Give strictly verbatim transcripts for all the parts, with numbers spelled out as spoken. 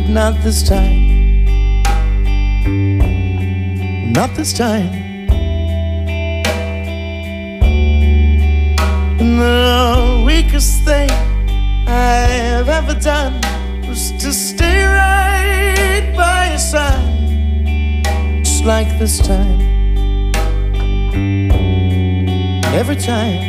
not this time. Not this time. The weakest thing I've ever done was to stay right by your side, just like this time. Every time.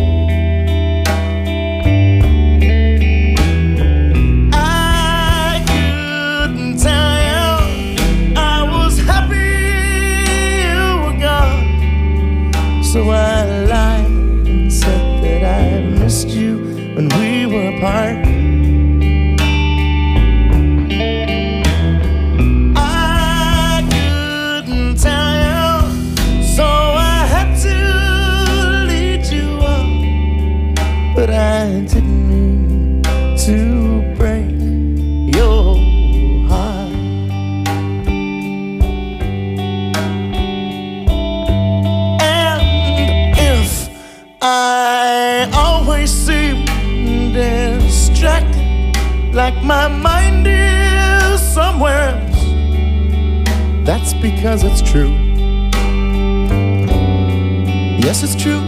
So I lied and said that I missed you when we were apart. I couldn't tell you, so I had to lead you on. But I didn't mean to break your heart. I always seem distracted, like my mind is somewhere else. That's because it's true. Yes, it's true.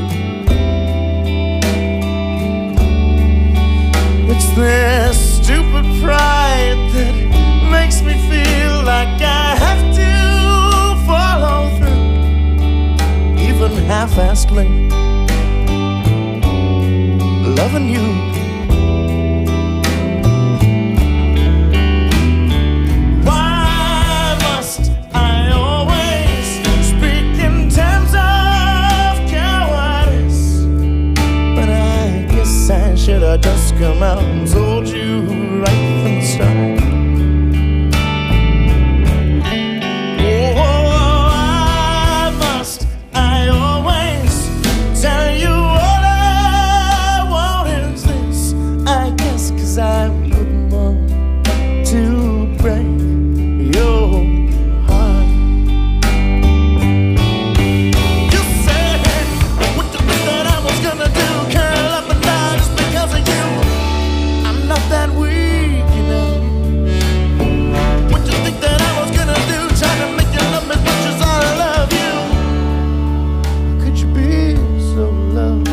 It's this stupid pride that makes me feel like I have to follow through, even half-assedly loving you. Why must I always speak in terms of cowardice? But I guess I should have just come out and told you right from the start. I wouldn't want to break your heart. You said, what you think that I was gonna do? Curl up and die just because of you. I'm not that weak, you know. What you think that I was gonna do? Trying to make you love me as much as I love you. How could you be so low?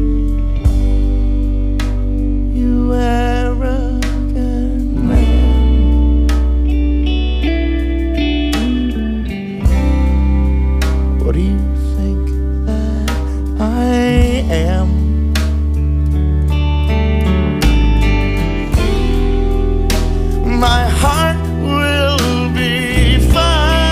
You arrogant man. What do you think that I am? My heart will be fine.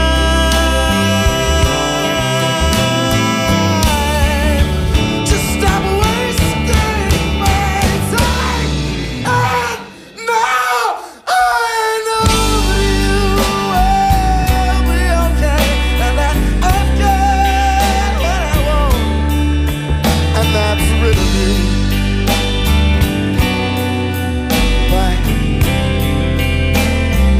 Just stop wasting my time. And now I know you will be okay, and that I've got what I want, and that's rid of you. Why?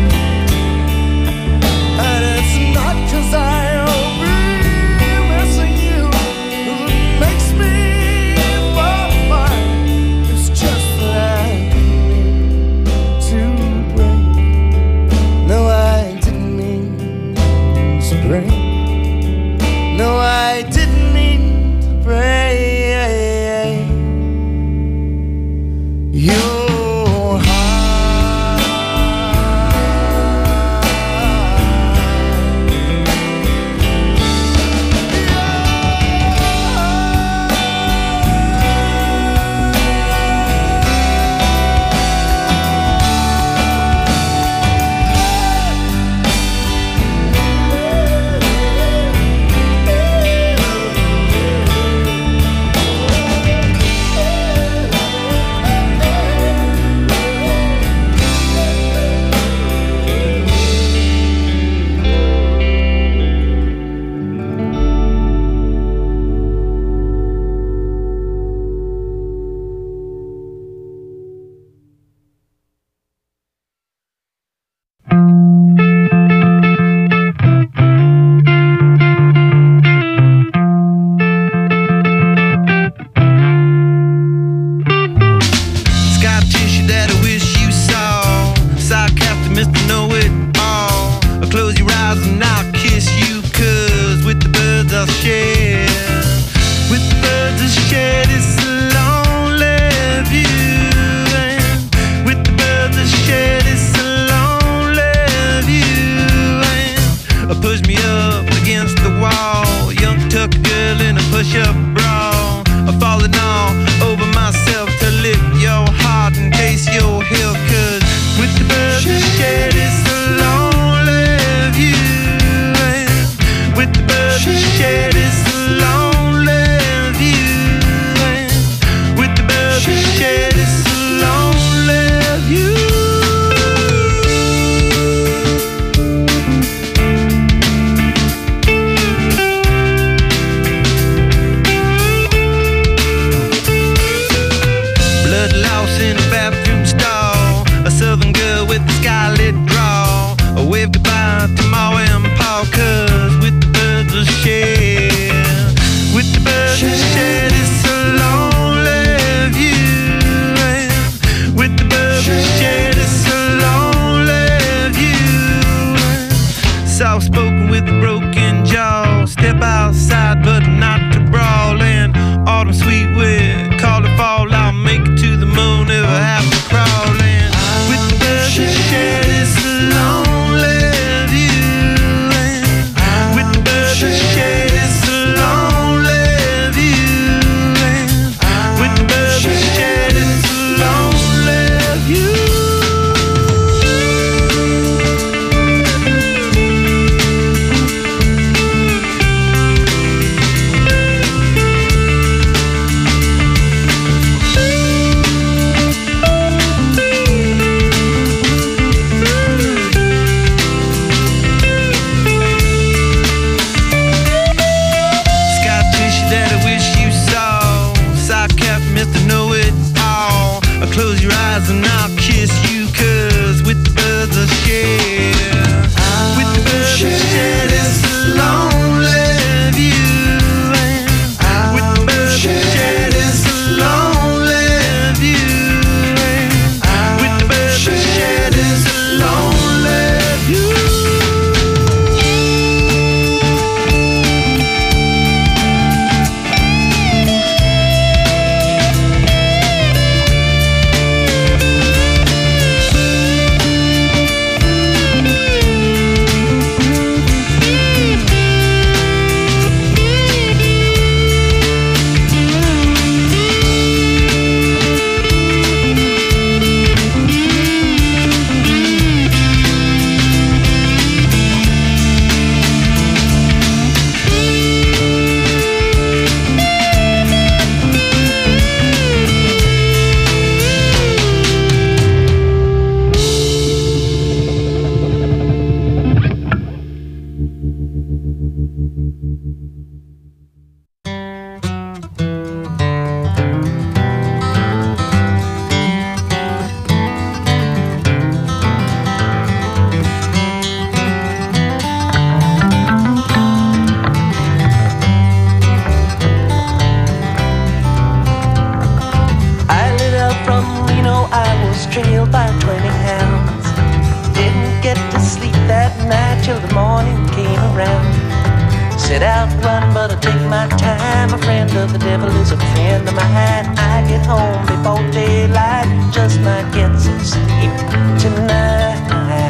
many hounds. Didn't get to sleep that night till the morning came around. Set out running, but I take my time. A friend of the devil is a friend of mine. I get home before daylight, just might get some sleep tonight.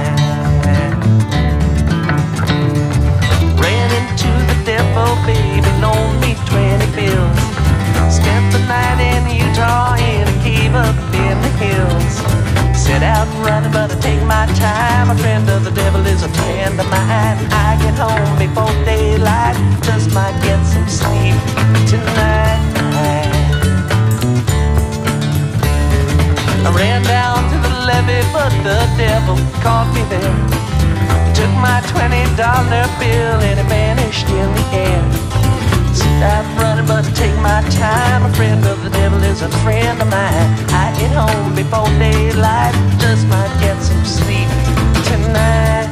Ran into the devil, baby, loaned me twenty bills. Spent the night in Utah in a cave up in the hills. Set out running, but I take my time. A friend of the devil is a friend of mine. I get home before daylight, just might get some sleep tonight. I ran down to the levee, but the devil caught me there. He took my twenty dollar bill and it vanished in the air. Set out running, but I take my time. A friend of the devil is a friend of mine. I get home before daylight, just might get some sleep tonight.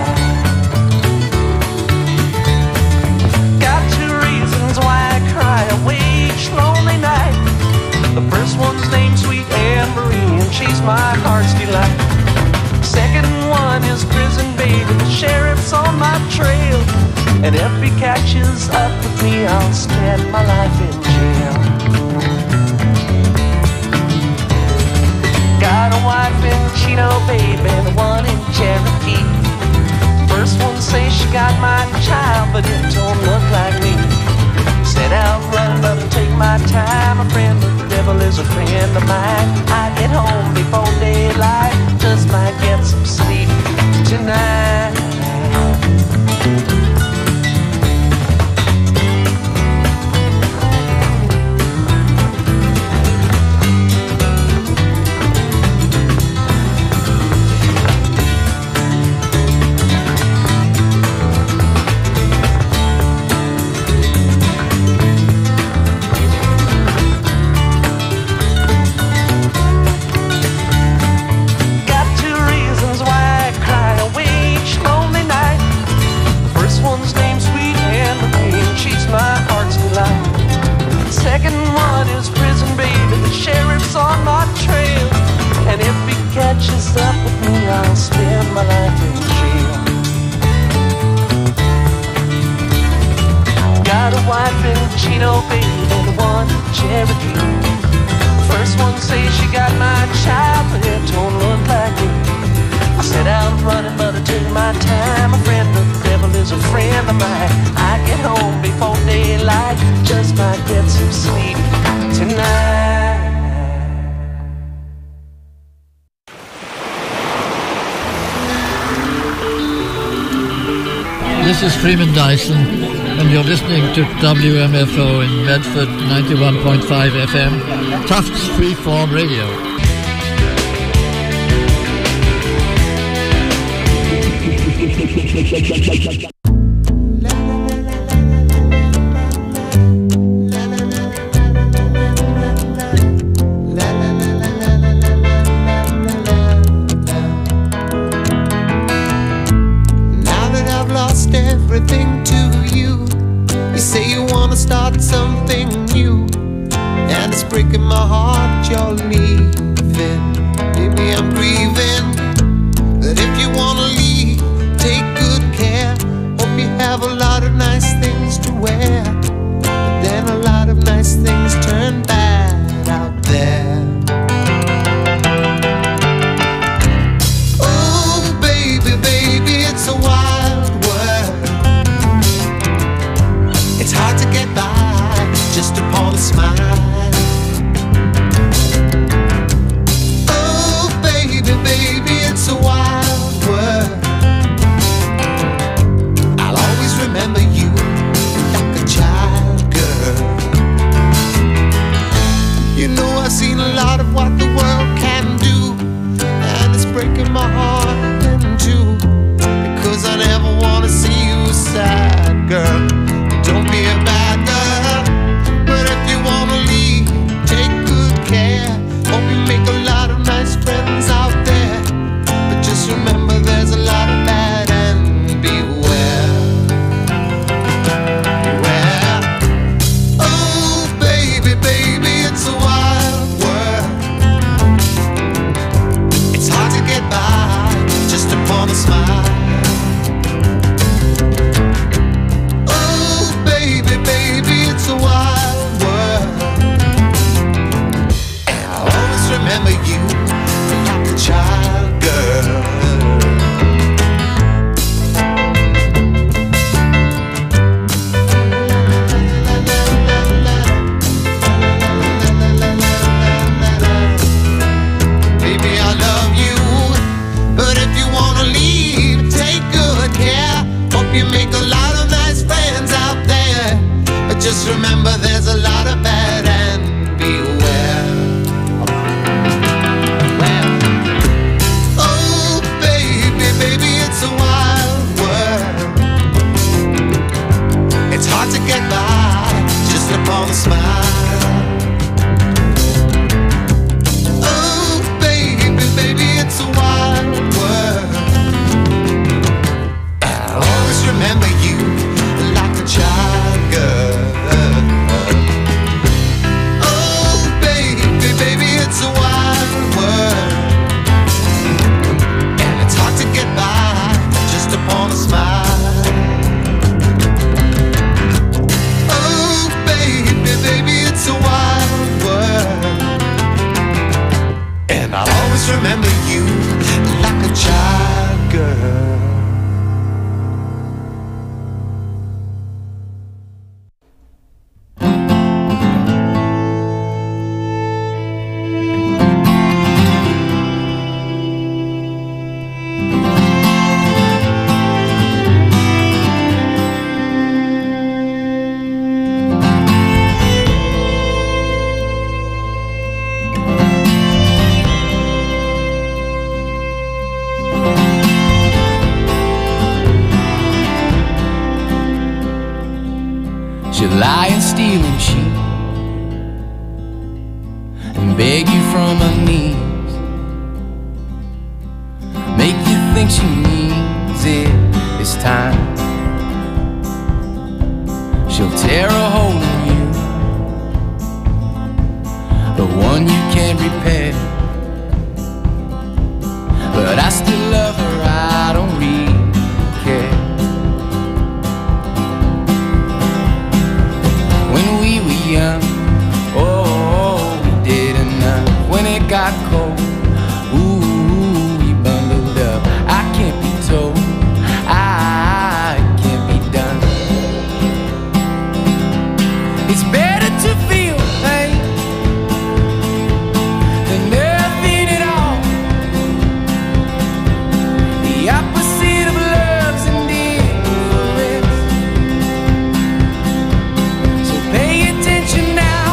Got two reasons why I cry away each lonely night. The first one's named Sweet Anne Marie, and she's my heart's delight. Second one is prison baby, the sheriff's on my trail. And if he catches up with me, I'll spend my life in jail. Got a wife in Chino, baby, and one in Cherokee. First one says she got my child, but it don't look like me. Set out running, but I take my time. A friend of the devil is a friend of mine. I get home before daylight, just might get some sleep tonight. Catches up with me, I'll spend my life in jail. Got a wife in Chino, baby, and one in Cherokee. First one says she got my child, but it don't look like me. I set out running, but I took my time. A friend of the devil is a friend of mine. I get home before daylight, just might get some sleep tonight. This is Freeman Dyson, and you're listening to W M F O in Medford, ninety-one point five F M, Tufts Freeform Radio. Everything to you. You say you wanna start something new, and it's breaking my heart you're leaving. Maybe I'm grieving, but if you wanna leave, take good care. Hope you have a lot of nice things to wear, but then a lot of nice things turn bad out there. Oh baby, baby, it's a wild world. It's hard to get by just upon a smile. Oh baby, baby, upon a smile. Oh, baby, baby, it's a wild world. And I'll always remember you like a child girl. You make a lot of nice friends out there, but just remember there's a lot of bad and beware. Well, oh baby, baby, it's a wild world. It's hard to get by just upon a smile. Oh baby, baby, it's a wild world. Remember you like a child girl. Oh baby, baby, it's a wild world, and it's hard to get by just upon a smile. Oh baby, baby, it's a wild world, and I'll always remember you like a child girl. Lie and steal and cheat and beg you from her knees, make you think she needs it this time. She'll tear a hole in you, the one you can't repair. But I still love her, I don't really care. Young, oh, we did enough when it got cold. Ooh, we bundled up. I can't be told, I can't be done. It's better to feel pain than nothing at all. The opposite of love's indifference. So pay attention now.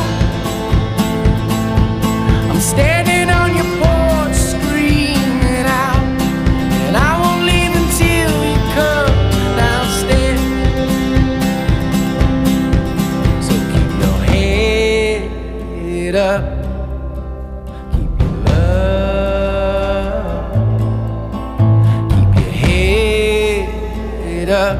I'm standing on your porch screaming out, and I won't leave until you come downstairs. So keep your head up, keep your love, keep your head up.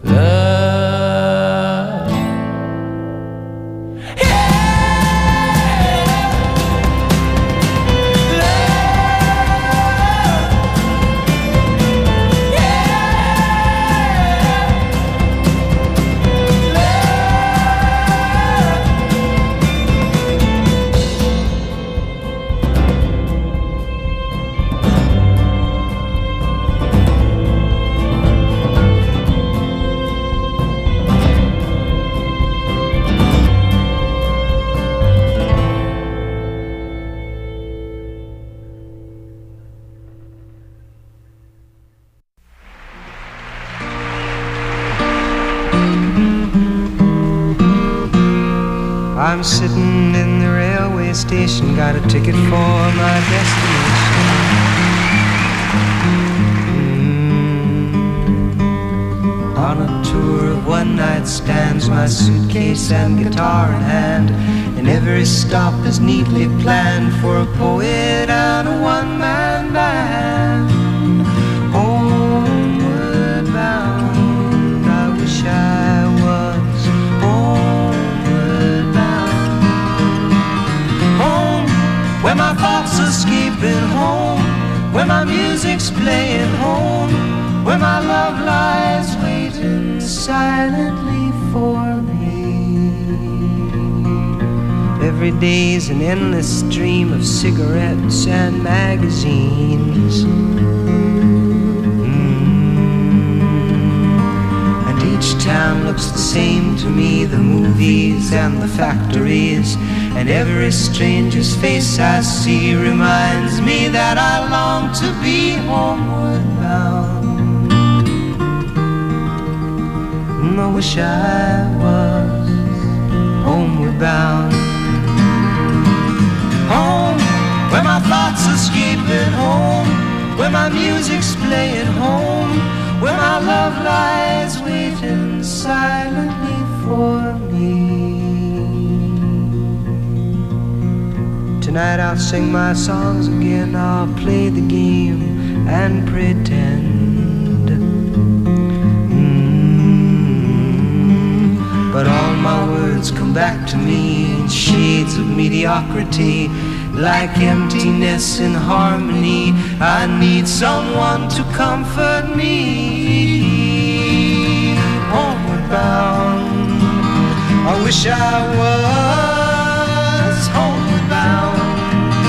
love. Yeah. I'm sitting in the railway station, got a ticket for my destination. Mm. On a tour of one-night stands, my suitcase and guitar in hand, and every stop is neatly planned for a poet and a one-man band. Homeward bound, I wish I was homeward bound. Home, where my thoughts are escaping, home, where my music's playing, home, where my love lies waiting silently for me. Every day's an endless stream of cigarettes and magazines. Mm. And each town looks the same to me, the movies and the factories, and every stranger's face I see reminds me that I long to be homeward bound. I wish I was homeward bound. Home, where my thoughts are escaping, home, where my music's playing, home, where my love lies waiting silently for me. Tonight I'll sing my songs again, I'll play the game and pretend. But all my words come back to me in shades of mediocrity, like emptiness in harmony. I need someone to comfort me. Homeward bound, I wish I was homeward bound.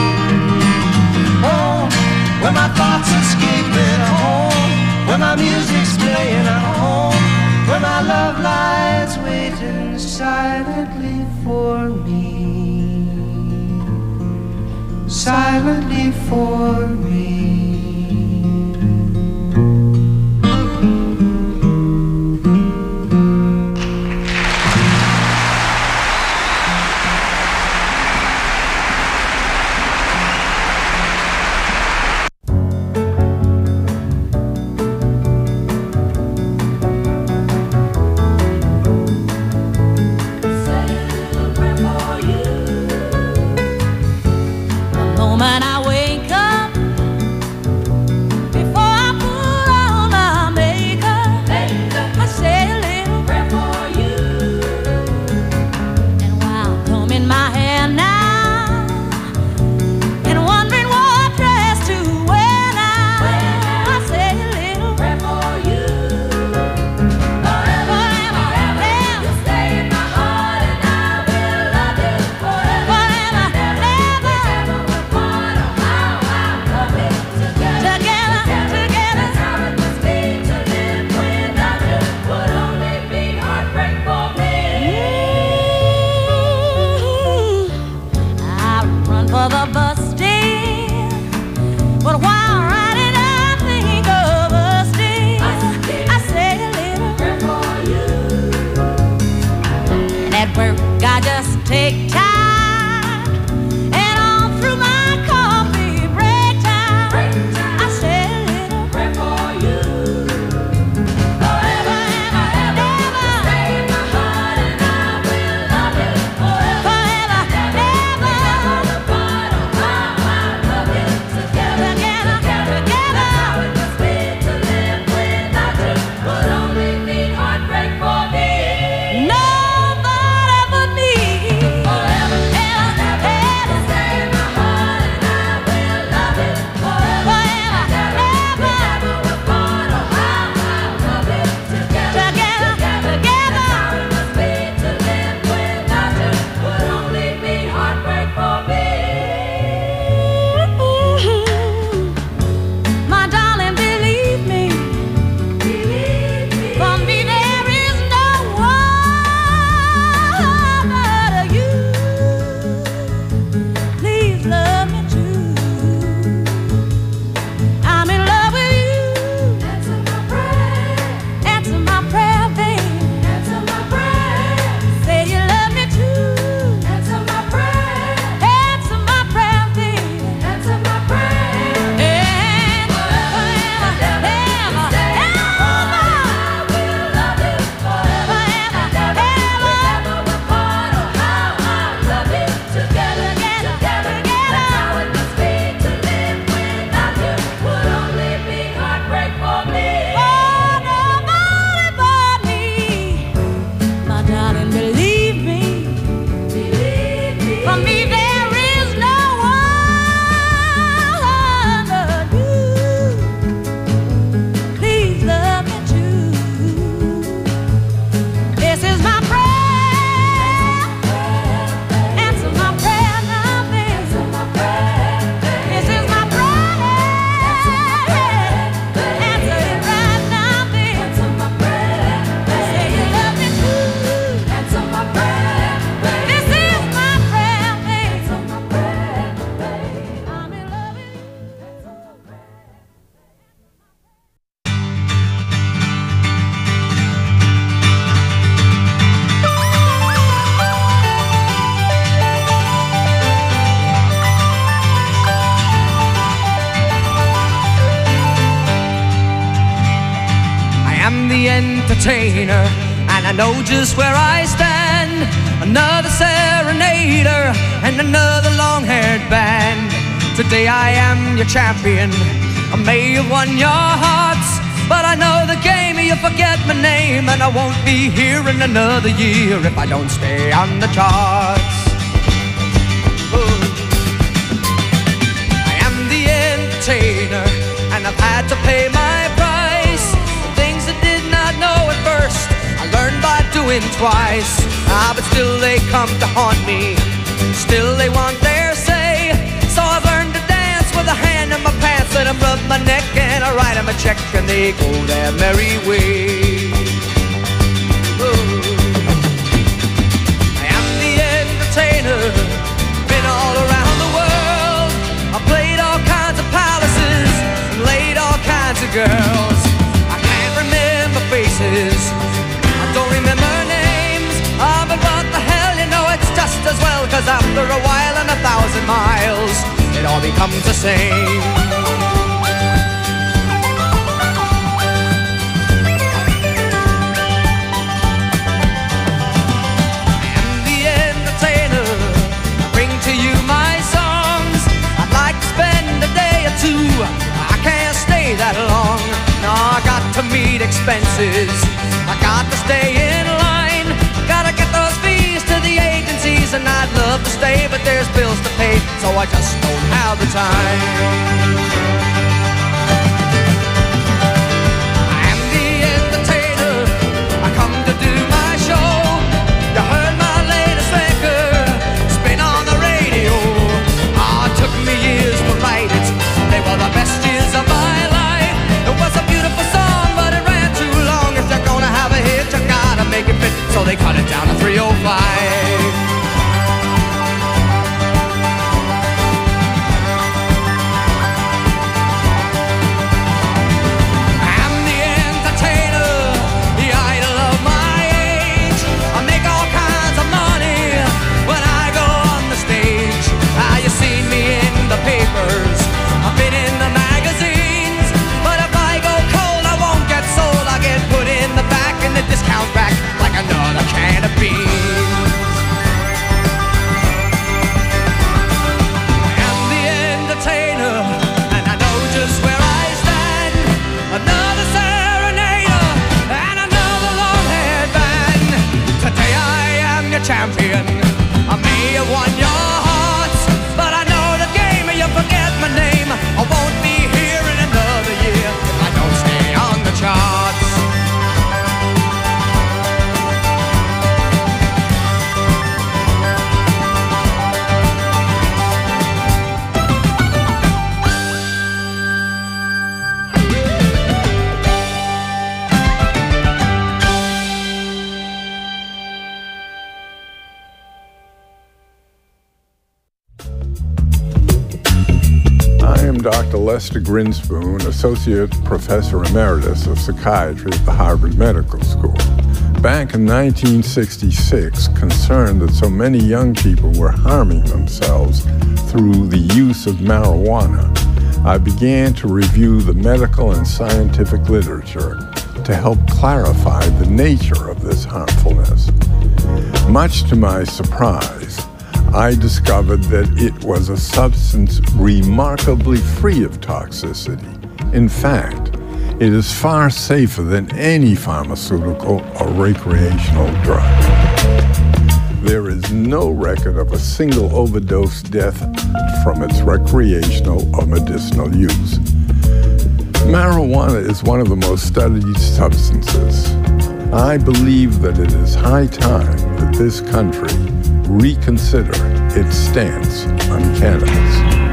Home, where my thoughts are escaping, home, where my music's playing, home, where my love lies waiting silently for me, silently for me. entertainer, and I know just where I stand. Another serenader and another long-haired band. Today I am your champion. I may have won your hearts, but I know the game, you forget my name, and I won't be here in another year if I don't stay on the charts. Ooh. I am the entertainer, and I've had to pay my price. Things I did not know at first, I learned by doing twice. Ah, but still they come to haunt me, still they want their say. So I've learned to dance with a hand in my pants, and I rub my neck and I write them a check, and they go their merry way. Ooh. I am the entertainer, been all around the world. I played all kinds of palaces, laid all kinds of girls. I can't remember faces, I don't remember names. Ah, but what the hell, you know it's just as well, 'cause after a while and a thousand miles, it all becomes the same. I am the entertainer, I bring to you my songs. I'd like to spend a day or two, I can't stay that long. No, I got to meet expenses, I got to stay in line, gotta get those fees to the agencies, and I'd love to stay, but there's bills to pay, so I just don't have the time. I am the entertainer, I come to do my show. You heard my latest record, it's been on the radio. Ah, it took me years to write it, they were the best years of my life. It was a beautiful song, but it ran too long. If you're gonna have a hit, you gotta make it fit, so they cut it down to three oh five. I've been in the magazines, but if I go cold I won't get sold. I get put in the back in the discount rack like another can of beans. I am the entertainer, and I know just where I stand. Another serenader and another long-haired band. Today I am your champion, I may have won your hearts, but I know the game, you forget my name. I won't be here in another year if I don't stay on the charts. Doctor Lester Grinspoon, Associate Professor Emeritus of Psychiatry at the Harvard Medical School. Back in nineteen sixty-six, concerned that so many young people were harming themselves through the use of marijuana, I began to review the medical and scientific literature to help clarify the nature of this harmfulness. Much to my surprise, I discovered that it was a substance remarkably free of toxicity. In fact, it is far safer than any pharmaceutical or recreational drug. There is no record of a single overdose death from its recreational or medicinal use. Marijuana is one of the most studied substances. I believe that it is high time that this country reconsider its stance on cannabis.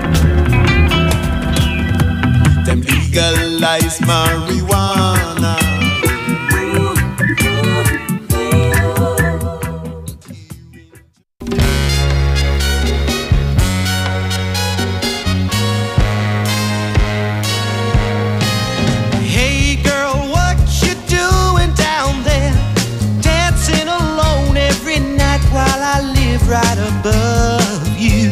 Them legalize marijuana. Hey girl, what you doing down there? Dancing alone every night while I live right above you.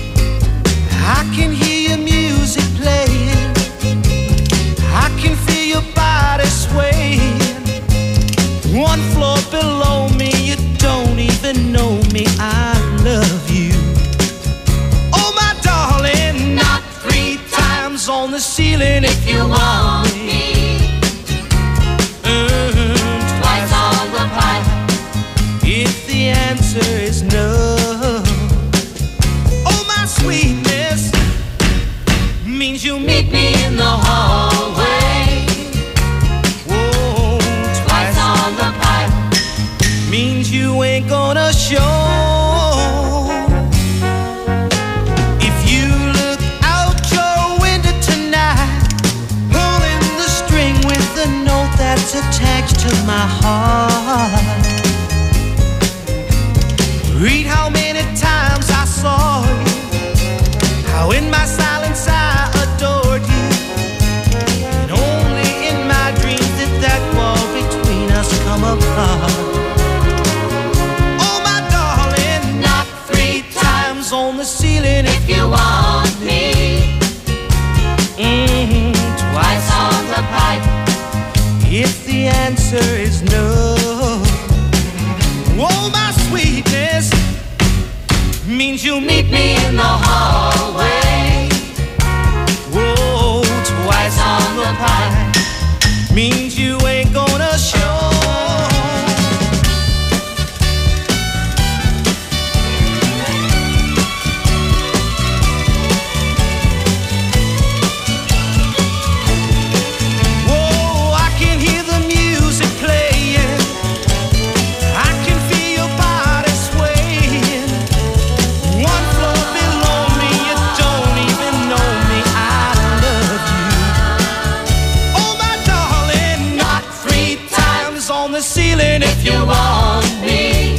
I can hear your music playing, I can feel your One floor below me, you don't even know me, I love you. Oh my darling, not three times on the ceiling if you want me. Mm, twice on the pipe if the answer is no. Oh my sweetness means you meet me in the hallway. Whoa, twice on the pipe means you ain't gonna show. If you look out your window tonight, pulling the string with the note that's attached to my heart, read how many times I saw you, how in my silence I adored you, and only in my dreams did that wall between us come apart. Oh my darling, knock three times on the ceiling if you want me. Mm-hmm, twice on the pipe if the answer is no. Oh my sweetness means you meet me in the hallway. Whoa, twice on the pipe means you ain't gonna show. Whoa, I can hear the music playing, I can feel your body swaying. One floor below me, you don't even know me, I love you. Oh my darling, knock three times on the ceiling if you want me.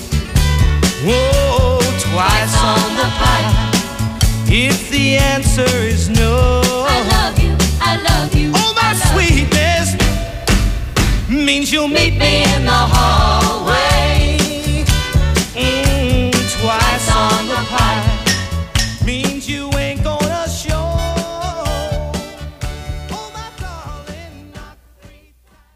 Whoa, twice on the pipe if the answer is no. I love you, I love you. Oh my sweetness means you'll meet me in the hallway. Mm, twice on the pipe means you ain't gonna show. Oh my darling, not three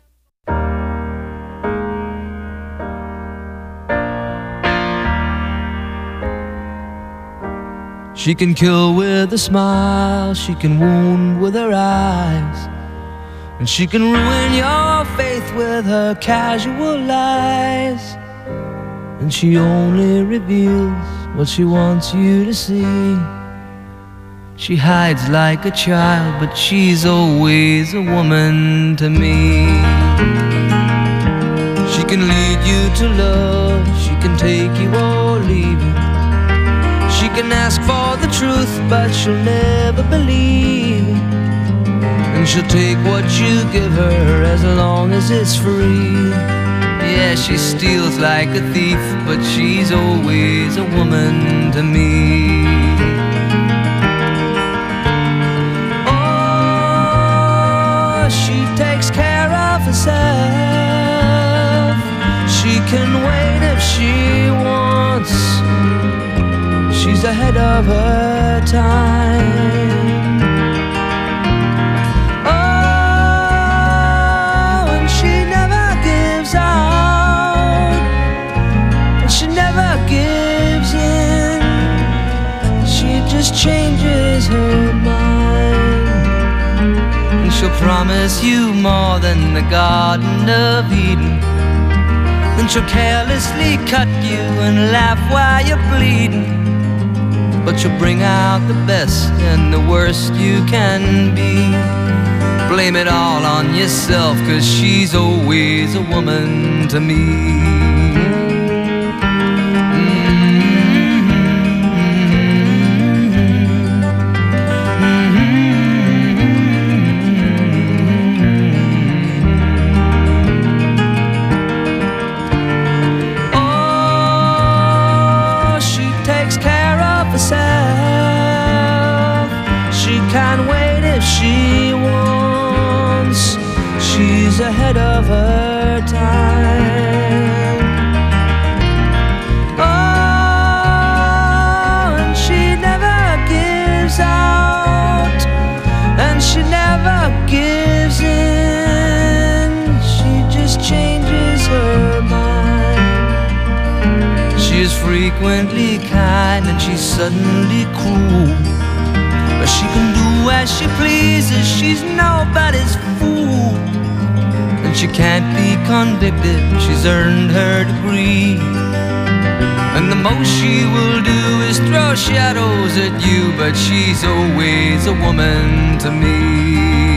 times. She can kill with a smile, she can wound with her eyes, and she can ruin your faith with her casual lies. And she only reveals what she wants you to see. She hides like a child, but she's always a woman to me. She can lead you to love, she can take you or leave you. She can ask for the truth, but she'll never believe. And she'll take what you give her as long as it's free. Yeah, she steals like a thief, but she's always a woman to me. Oh, she takes care of herself. She can wait if she wants. She's ahead of her time. Oh, and she never gives out, and she never gives in. She just changes her mind, and she'll promise you more than the Garden of Eden. Then she'll carelessly cut you and laugh while you're bleeding. But you'll bring out the best and the worst you can be. Blame it all on yourself, 'cause she's always a woman to me. She wants, she's ahead of her time. Oh, and she never gives out, and she never gives in. She just changes her frequently kind, and she's suddenly cruel. But she can do as she pleases, she's nobody's fool. And she can't be convicted, she's earned her degree. And the most she will do is throw shadows at you, but she's always a woman to me.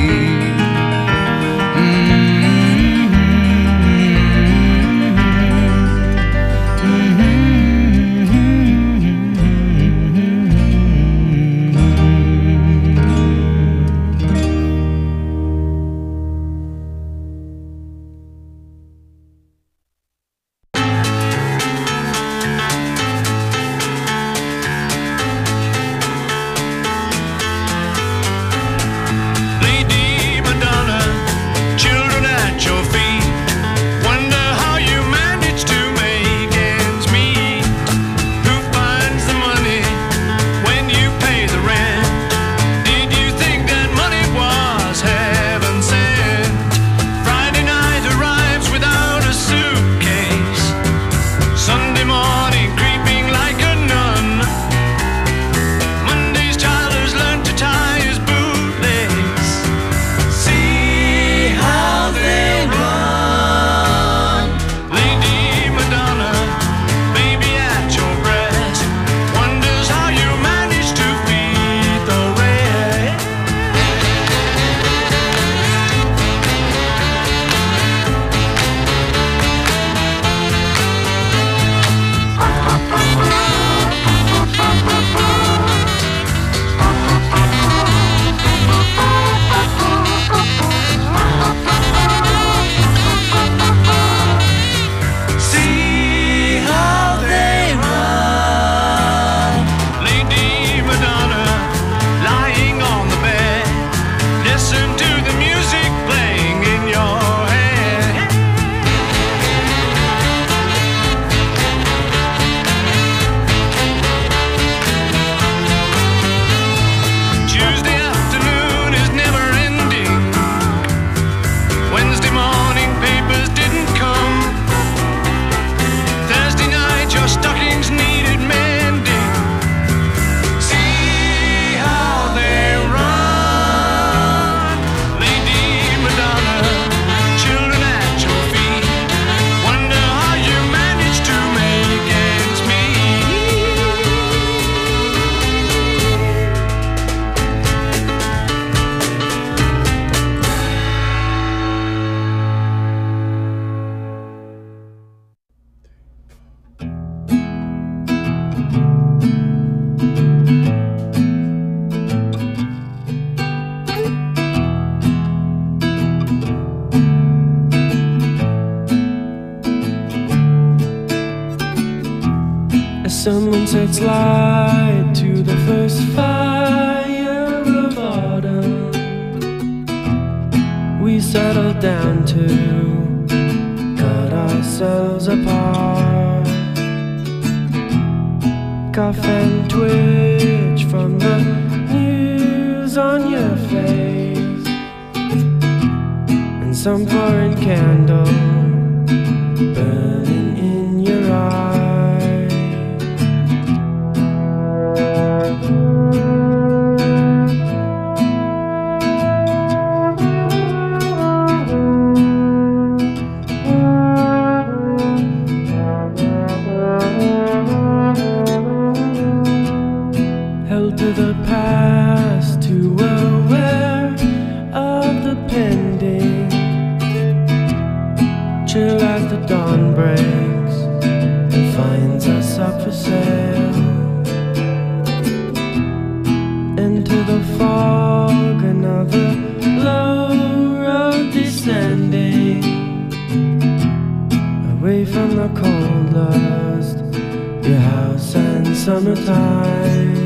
Someone sets light to the first fire of autumn. We settle down to cut ourselves apart. Cough and twitch from the news on your face, and some foreign candle burning in your eyes. Held to the past, too aware of the pending. Chill as the dawn breaks and finds us up for sale. Into the fog, another low road descending, away from the cold lust, your house and summertime.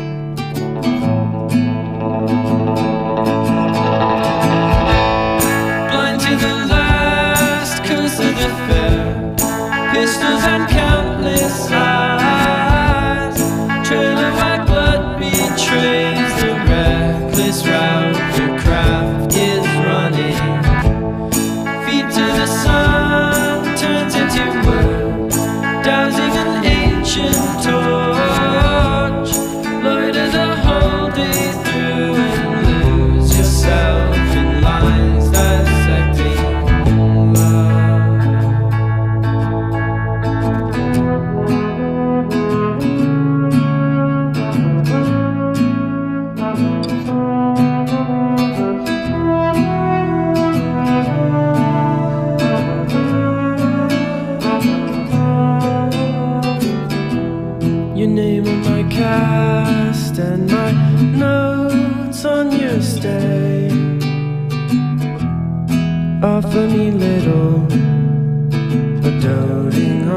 Blind to the last curse of the fair, pistols and countless eyes. Trail of white blood betrays the reckless route your craft is running. Feet to the sun turns into wood, dowsing an ancient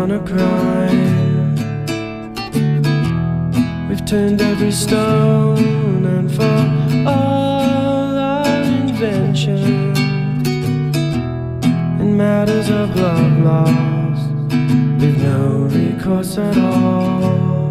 on a crime. We've turned every stone, and for all our invention in matters of love lost, we've no recourse at all.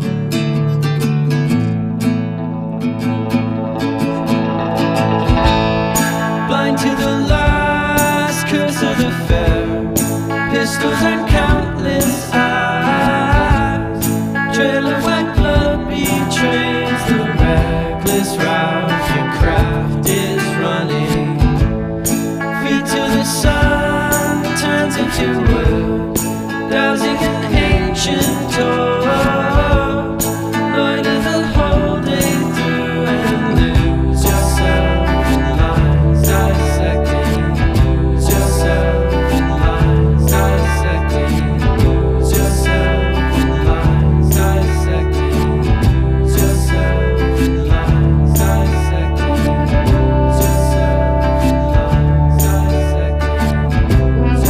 Blind to the last curse of the fair, pistols and countless eyes, trail of white blood betrays the reckless route your craft is running. Feet to the sun turns into wood, dowsing an ancient door. Loiter the whole day through and lose yourself in lines dissecting. Lose yourself in lines dissecting. Lose yourself in lines dissecting. Lose yourself in lines dissecting. Lose yourself in lines dissecting. Lose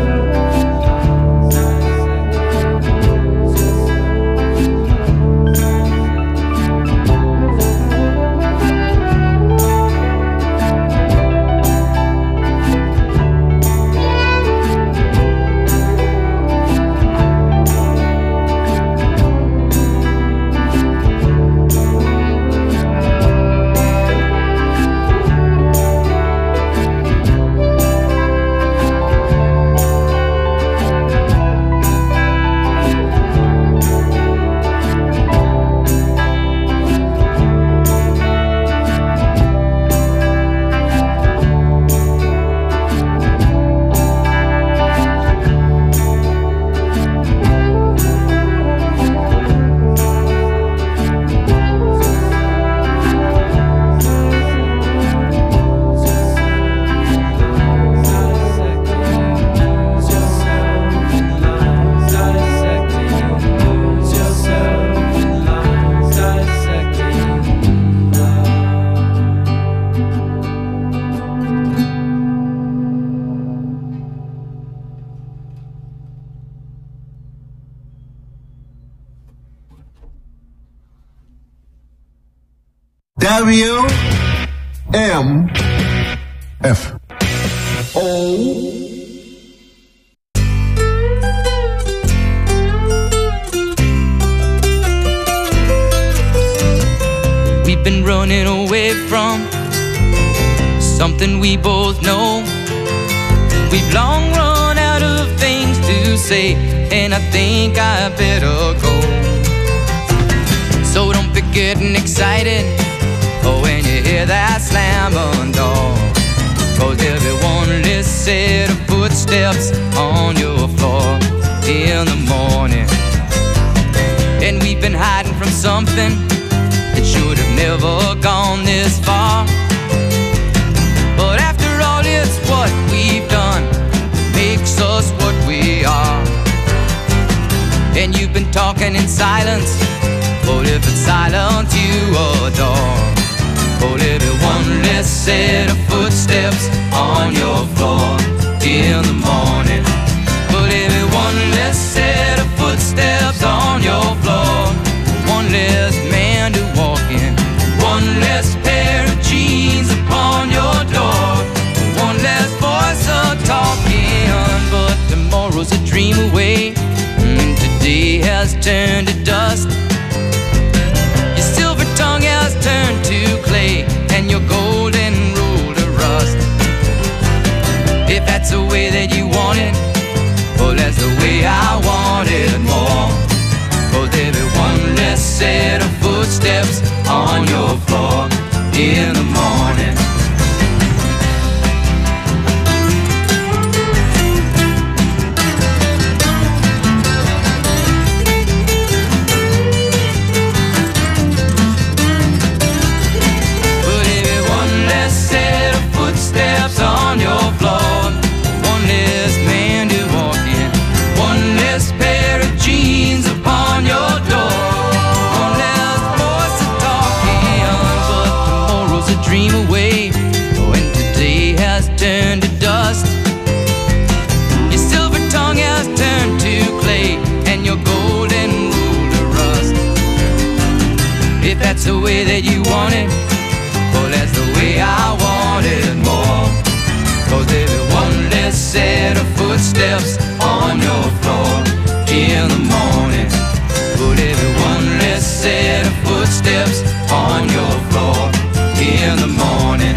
W M F O. We've been running away from something we both know. We've long run out of things to say, and I think I better go. So don't be getting excited oh, when you hear that slam on door, 'cause there'll be one less set of footsteps on your floor in the morning. And we've been hiding from something that should have never gone this far. But after all, it's what we've done that makes us what we are. And you've been talking in silence, but if it's silence you adore, but there'll be one less set of footsteps on your floor in the morning. But there'll be one less set of footsteps on your floor, one less man to walk in, one less pair of jeans upon your door, one less voice a talking. But tomorrow's a dream away, and today has turned to dust. Your silver tongue has turned to clay, and your golden rule to rust. If that's the way that you want it, well, that's the way I want it more. 'Cause there'll be one less set of footsteps on your floor in the morning. your floor in the morning. Put every one less set of footsteps on your floor in the morning.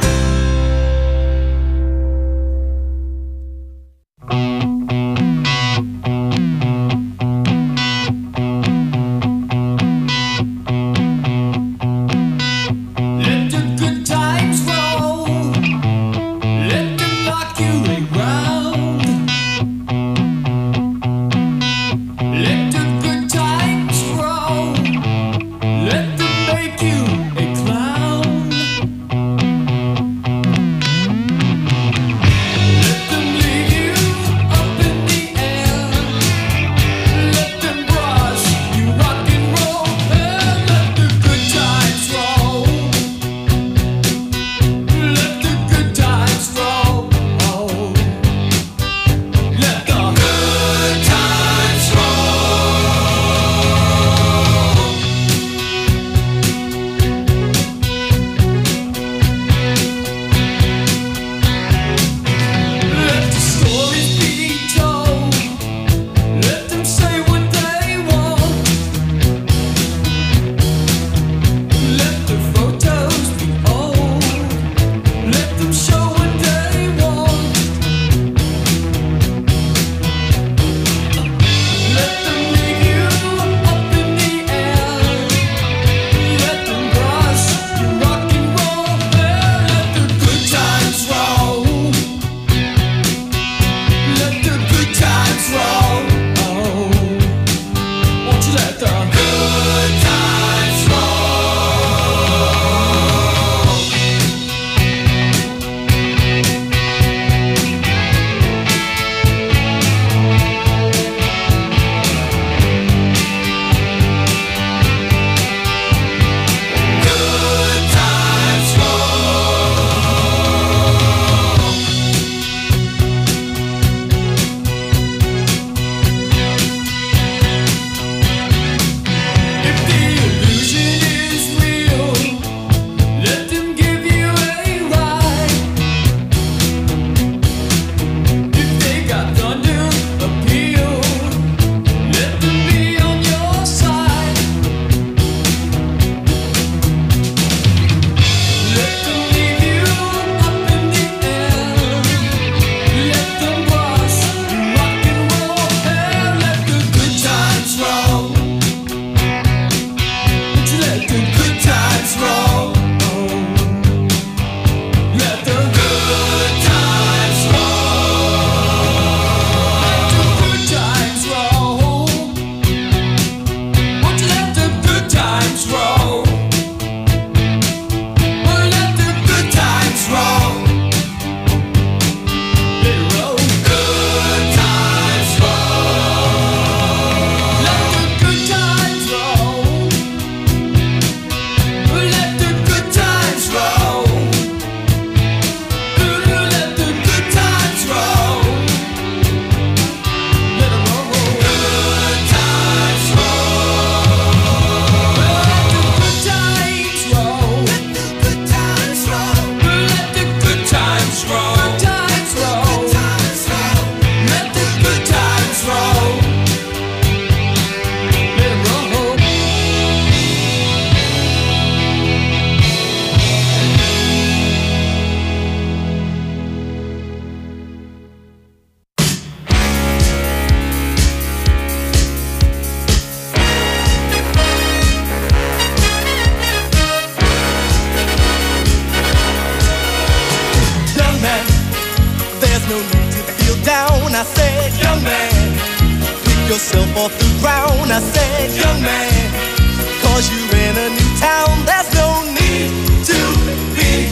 I said, young man, pick yourself off the ground. I said, young man, cause you're in a new town. There's no need to be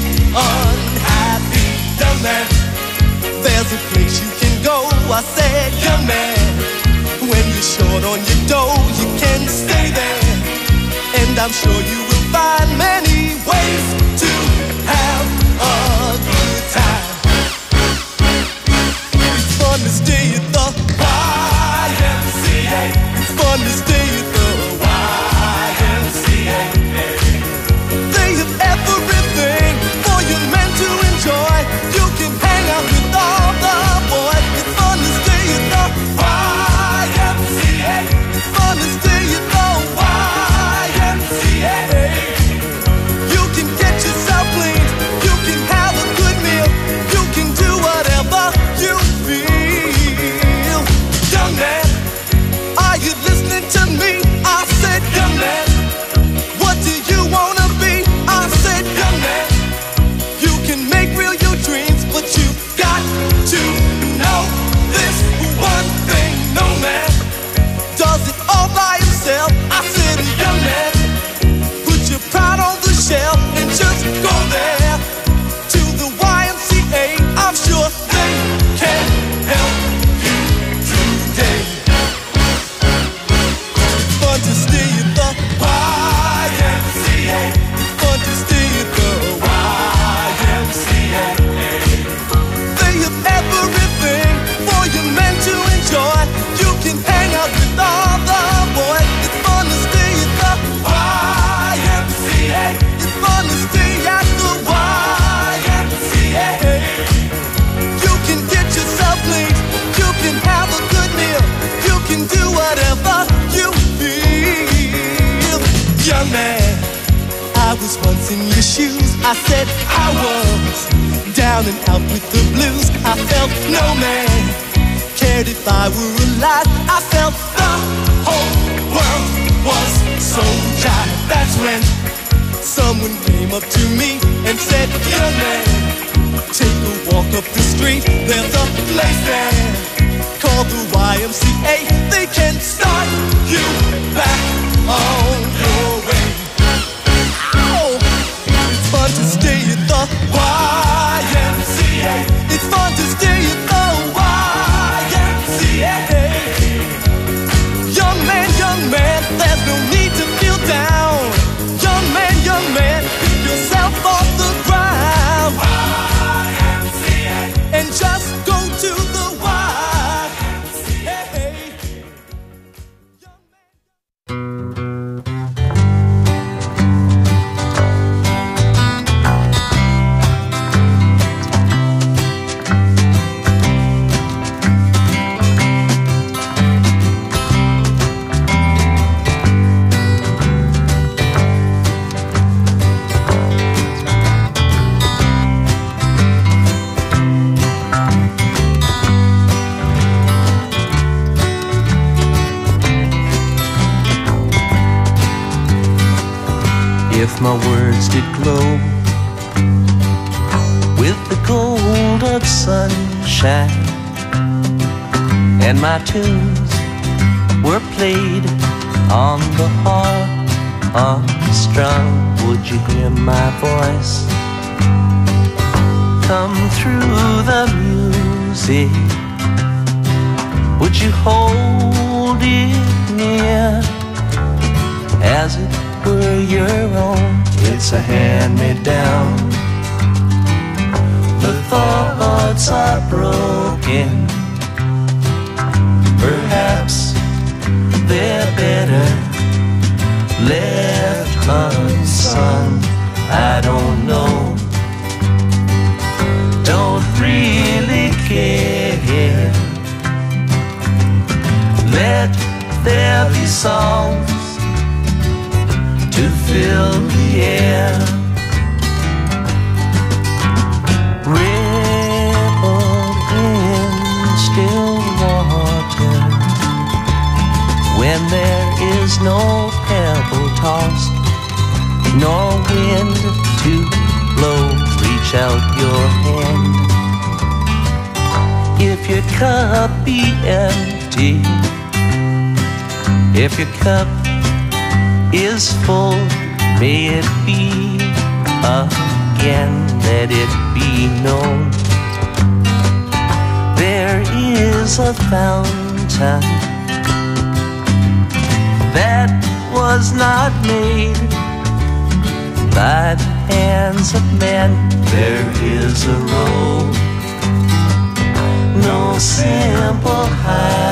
unhappy, young man. There's a place you can go. I said, young man, when you're short on your dough, you can stay there. And I'm sure you will find many ways to have a good time. It's fun to stay at the Y M C A. It's fun to stay at the Y M C A. They have everything for you men to enjoy. You can hang out with all the boys. It's fun to stay at the Y M C A. was once in your shoes. I said I was down and out with the blues. I felt no man cared if I were alive. I felt the whole world was so jive. That's when someone came up to me and said, young man, take a walk up the street. There's a place there called the Y M C A. They can start you back on your way. Oh, it's fun to stay at the Y M C A. It's fun to stay at the Y M C A. Young man, young man, there's no need to feel down. Young man, young man, pick yourself off the ground. Y M C A. And just go to the Y M C A. If my words did glow with the gold of sunshine, and my tunes were played on the harp unstrung, would you hear my voice come through the music? Would you hold it near as it were your own? It's a hand-me-down. The thoughts are broken. Perhaps they're better left unsung. I don't know. Don't really care. Let there be songs to fill the air. Rippled in still water, when there is no pebble tossed, nor wind to blow, reach out your hand. If your cup be empty, if your cup is full, may it be again, let it be known. There is a fountain that was not made by the hands of men. There is a road, no simple high